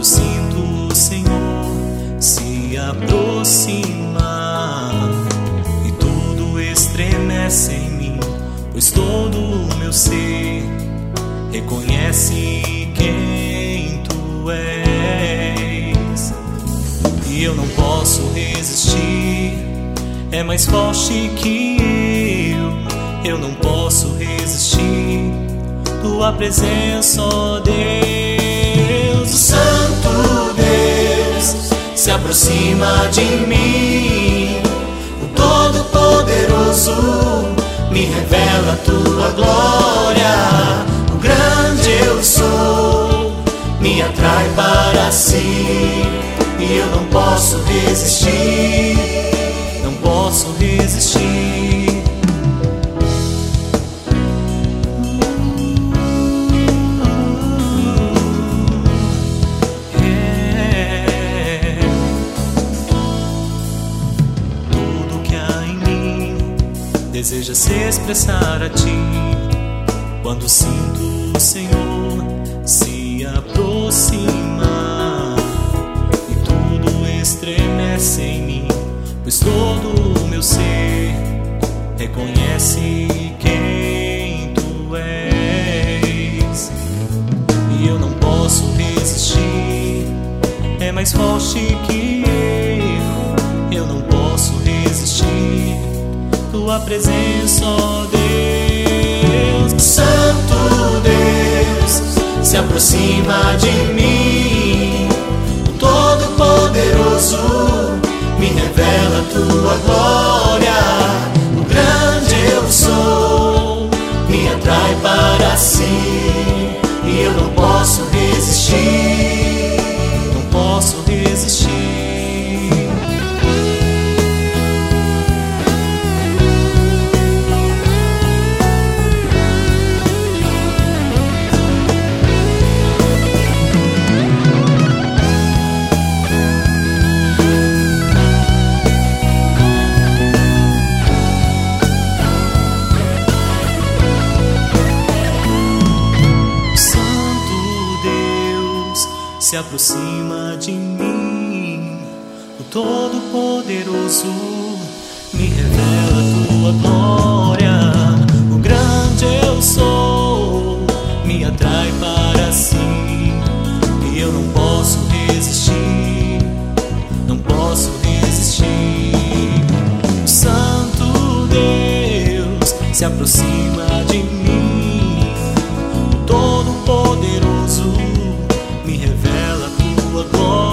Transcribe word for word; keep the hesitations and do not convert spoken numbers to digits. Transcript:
sinto o Senhor se aproximar e tudo estremece em mim, pois todo o meu ser reconhece quem tu és. E eu não posso resistir, é mais forte que eu. Eu não posso resistir, tua presença, ó Deus. O Santo Deus se aproxima de mim, o Todo-Poderoso me revela a tua glória. O grande eu sou me atrai para si, e eu não posso resistir, não posso resistir. É. Tudo que há em mim deseja se expressar a ti, quando sinto o Senhor se aproximar e tudo estremece em mim, pois todo o meu ser reconhece quem tu és. E eu não posso resistir, é mais forte que eu. Eu não posso resistir, tua presença, ó Deus. Santo Deus se aproxima de mim, o Todo-Poderoso me revela a tua glória. O grande eu sou me atrai para si, e eu não posso resistir, não posso resistir. Se aproxima de mim, o Todo-Poderoso me revela a tua glória. O grande eu sou me atrai para si, e eu não posso resistir, não posso resistir. O Santo Deus se aproxima de mim, o Todo-Poderoso me revela a tua glória.